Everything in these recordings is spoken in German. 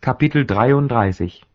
Kapitel 33.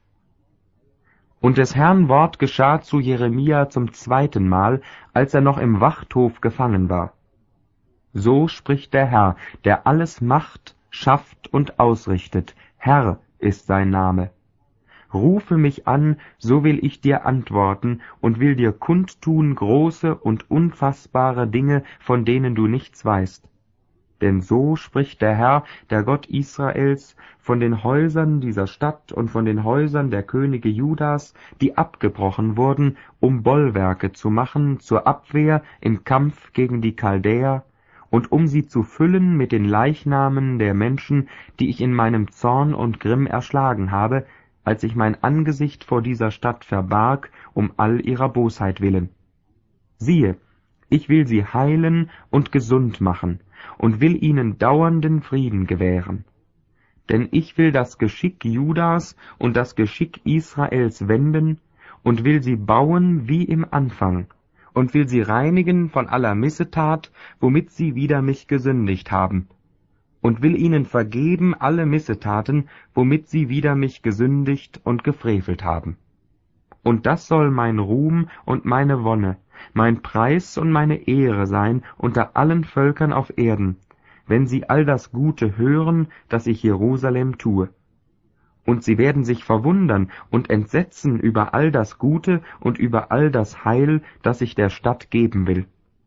Und des Herrn Wort geschah zu Jeremia zum zweiten Mal, als er noch im Wachthof gefangen war. So spricht der Herr, der alles macht, schafft und ausrichtet. Herr ist sein Name. Rufe mich an, so will ich dir antworten und will dir kundtun große und unfassbare Dinge, von denen du nichts weißt. Denn so spricht der Herr, der Gott Israels, von den Häusern dieser Stadt und von den Häusern der Könige Judas, die abgebrochen wurden, um Bollwerke zu machen zur Abwehr im Kampf gegen die Chaldäer, und um sie zu füllen mit den Leichnamen der Menschen, die ich in meinem Zorn und Grimm erschlagen habe, als ich mein Angesicht vor dieser Stadt verbarg, um all ihrer Bosheit willen. Siehe, ich will sie heilen und gesund machen und will ihnen dauernden Frieden gewähren. Denn ich will das Geschick Judas und das Geschick Israels wenden und will sie bauen wie im Anfang und will sie reinigen von aller Missetat, womit sie wider mich gesündigt haben, und will ihnen vergeben alle Missetaten, womit sie wider mich gesündigt und gefrevelt haben. Und das soll mein Ruhm und meine Wonne, mein Preis und meine Ehre sein unter allen Völkern auf Erden, wenn sie all das Gute hören, das ich Jerusalem tue. Und sie werden sich verwundern und entsetzen über all das Gute und über all das Heil, das ich der Stadt geben will.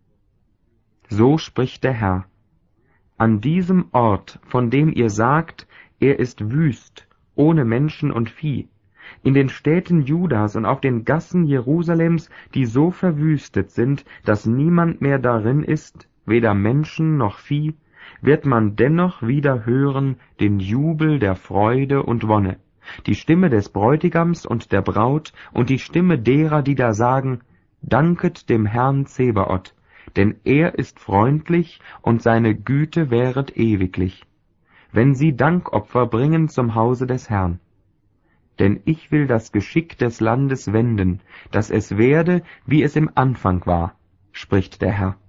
So spricht der Herr: An diesem Ort, von dem ihr sagt, er ist wüst, ohne Menschen und Vieh, in den Städten Judas und auf den Gassen Jerusalems, die so verwüstet sind, dass niemand mehr darin ist, weder Menschen noch Vieh, wird man dennoch wieder hören den Jubel der Freude und Wonne, die Stimme des Bräutigams und der Braut und die Stimme derer, die da sagen: Danket dem Herrn Zebaoth, denn er ist freundlich und seine Güte währet ewiglich, wenn sie Dankopfer bringen zum Hause des Herrn. Denn ich will das Geschick des Landes wenden, dass es werde, wie es im Anfang war, spricht der Herr.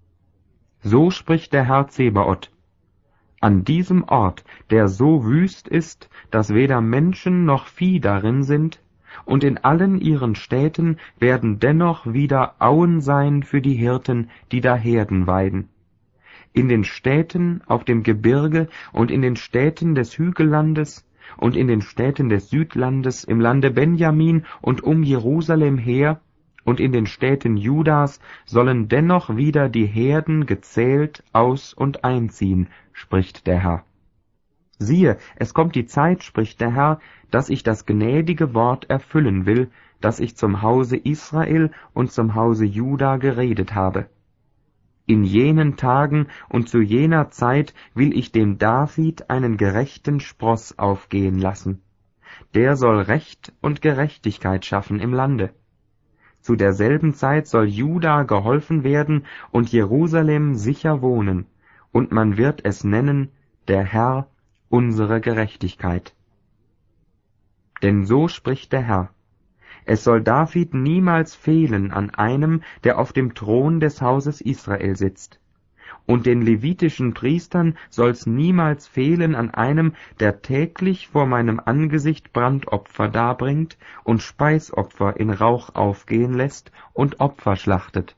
So spricht der Herr Zebaoth: An diesem Ort, der so wüst ist, dass weder Menschen noch Vieh darin sind, und in allen ihren Städten werden dennoch wieder Auen sein für die Hirten, die da Herden weiden. In den Städten auf dem Gebirge und in den Städten des Hügellandes und in den Städten des Südlandes, im Lande Benjamin und um Jerusalem her und in den Städten Judas sollen dennoch wieder die Herden gezählt aus- und einziehen, spricht der Herr. Siehe, es kommt die Zeit, spricht der Herr, dass ich das gnädige Wort erfüllen will, das ich zum Hause Israel und zum Hause Juda geredet habe. In jenen Tagen und zu jener Zeit will ich dem David einen gerechten Spross aufgehen lassen. Der soll Recht und Gerechtigkeit schaffen im Lande. Zu derselben Zeit soll Juda geholfen werden und Jerusalem sicher wohnen, und man wird es nennen, der Herr, unsere Gerechtigkeit. Denn so spricht der Herr: Es soll David niemals fehlen an einem, der auf dem Thron des Hauses Israel sitzt. Und den levitischen Priestern soll's niemals fehlen an einem, der täglich vor meinem Angesicht Brandopfer darbringt und Speisopfer in Rauch aufgehen lässt und Opfer schlachtet.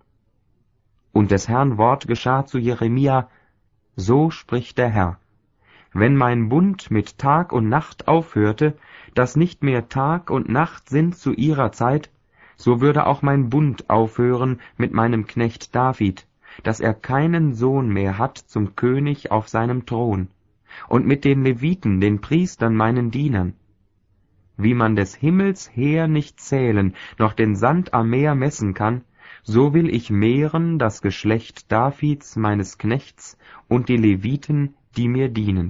Und des Herrn Wort geschah zu Jeremia: So spricht der Herr: Wenn mein Bund mit Tag und Nacht aufhörte, dass nicht mehr Tag und Nacht sind zu ihrer Zeit, so würde auch mein Bund aufhören mit meinem Knecht David, dass er keinen Sohn mehr hat zum König auf seinem Thron, und mit den Leviten, den Priestern, meinen Dienern. Wie man des Himmels Heer nicht zählen, noch den Sand am Meer messen kann, so will ich mehren das Geschlecht Davids, meines Knechts, und die Leviten, die mir dienen.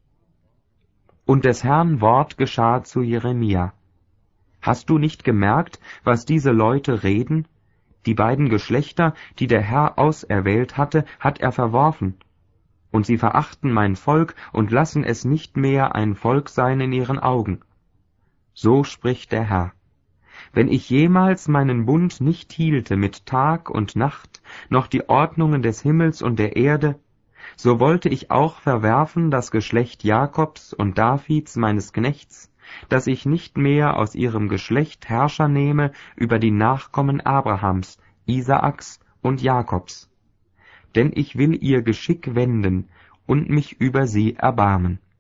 Und des Herrn Wort geschah zu Jeremia: Hast du nicht gemerkt, was diese Leute reden? Die beiden Geschlechter, die der Herr auserwählt hatte, hat er verworfen. Und sie verachten mein Volk und lassen es nicht mehr ein Volk sein in ihren Augen. So spricht der Herr: Wenn ich jemals meinen Bund nicht hielte mit Tag und Nacht, noch die Ordnungen des Himmels und der Erde, so wollte ich auch verwerfen das Geschlecht Jakobs und Davids meines Knechts, dass ich nicht mehr aus ihrem Geschlecht Herrscher nehme über die Nachkommen Abrahams, Isaaks und Jakobs. Denn ich will ihr Geschick wenden und mich über sie erbarmen.